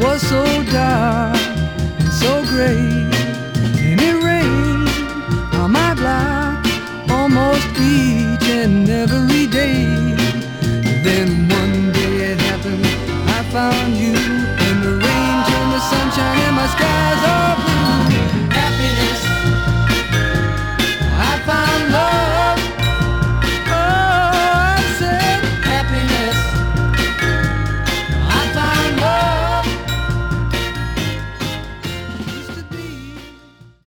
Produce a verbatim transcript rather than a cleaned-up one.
was so dark and so gray, and it rained on my block almost each and every day. Then one day it happened, I found you